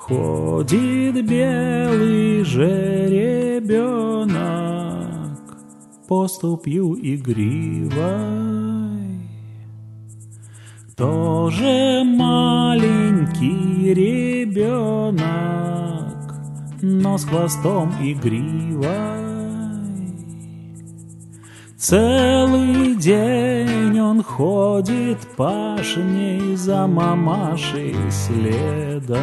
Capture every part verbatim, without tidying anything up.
Ходит белый жеребенок поступью игривой. Тоже маленький ребенок, но с хвостом игривой. Целый день он ходит пашней за мамашей следом,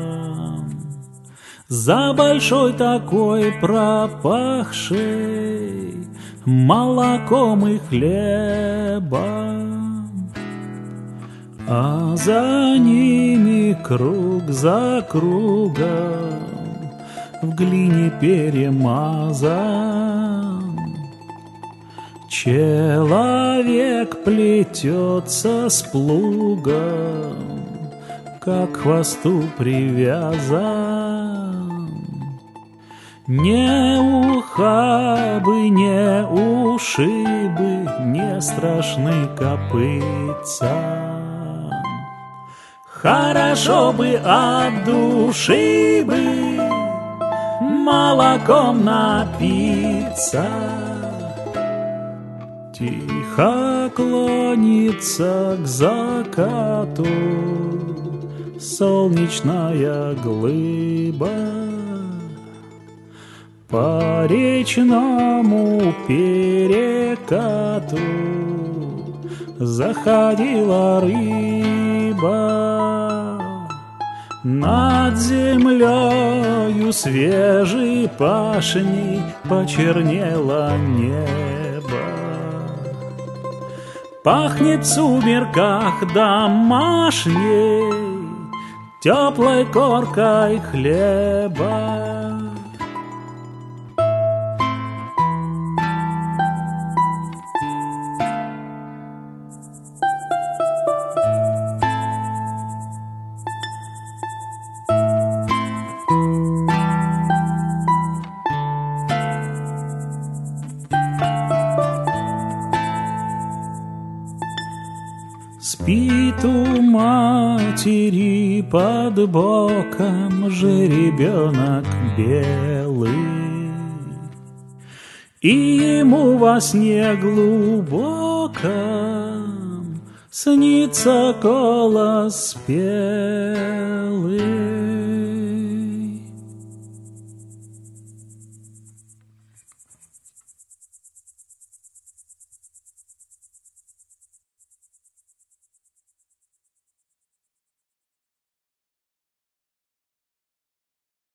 за большой такой пропахшей молоком и хлебом. А за ними круг за кругом в глине перемазан человек плетется с плугом, как к хвосту привязан. Не ухабы, не ушибы, не страшны копытца. Хорошо бы от души бы молоком напиться. Тихо клонится к закату солнечная глыба. По речному перекату заходила рыба. Над землею свежей пашней почернело небо. Пахнет в сумерках домашней теплой коркой хлеба. Спит у матери под боком жеребенок белый, и ему во сне глубоком снится голос пелый.